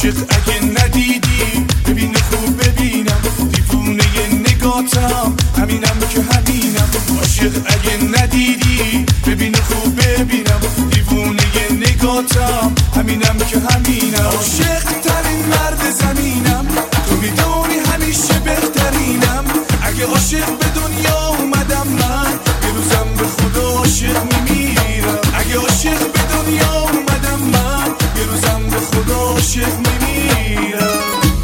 عاشق اگه ندیدی ببین خوب ببینم، دیوونه نگاتم همینم که همینم. عاشق اگه ندیدی ببین خوب ببینم، دیوونه نگاتم همینم که همینم. عاشق ترین مرد زمینم، تو میدونی همیشه بهترینم. اگه عاشق به دنیا اومدم من، یه روزم به خدا عاشق میمیرم. اگه عاشق به دنیا اومدم من، یه روزم به خدا عاشق میمیرم.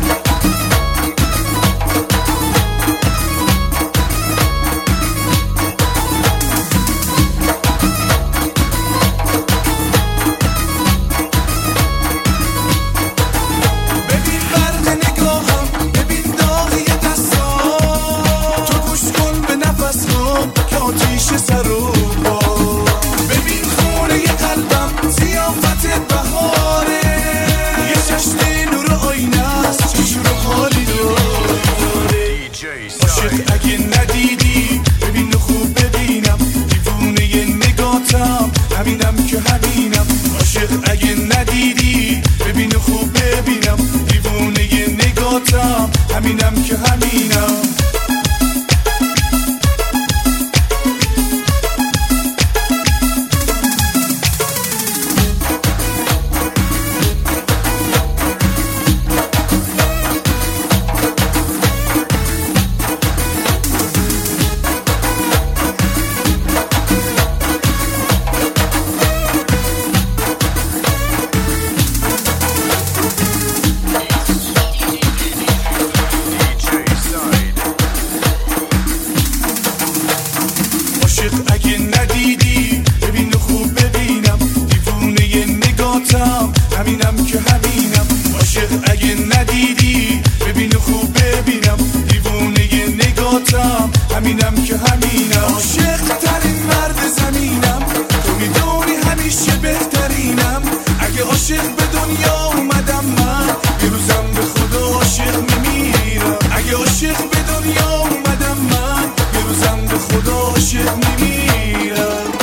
ببین خونه ی قلبم زیافت بهاره، یه چشم نور آینه است چشم رو حالی داره. عاشق اگه ندیدی ببین خوب ببینم، دیوونه نگاتم همینم که همینم. عاشق اگه ندیدی ببین خوب ببینم، دیوونه نگاتم همینم که همینم. عاشق اگه ندیدی ببین خوب ببینم، دیوونه نگاتم همینم که همینم. عاشق اگه ندیدی ببین خوب ببینم، دیوونه نگاتم همینم که همینم. عاشق ترین مرد زمینم، تو میدونی همیشه بهترینم. اگه عاشق به دنیا اومدم من، یه روزم به خدا عاشق میمیرم. اگه عاشق به دنیا اومدم من، یه روزم به خدا عاشق میمیرم.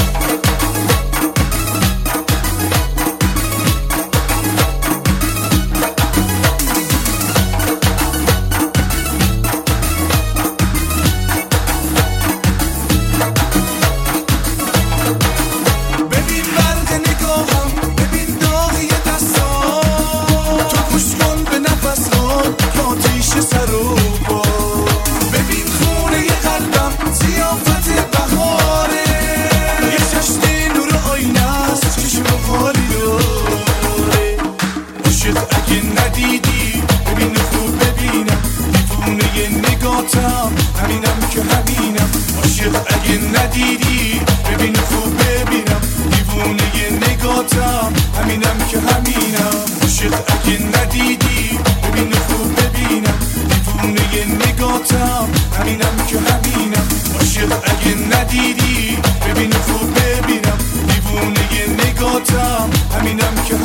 ببین برق نگاهم، ببین داغی دستام، تو گوش کن به نفس ها که آتیش سر و پا. ببین خونه ی قلبم زیافت بهاره، یه چشم نور آینه است چشم حالی داره. عاشق اگه ندیدی ببین خوب ببینم، دیوونه نگاتم همینم که همینم. عاشق اگه ندیدی ببین خوب ببینم، دیوونه نگاتم همینم که همینم. عاشق اگه ندیدی ببین خوب ببینم، دیوونه نگاتم همینم که همینم. عاشق اگه ندیدی ببین خوب ببینم، دیوونه نگاتم همینم که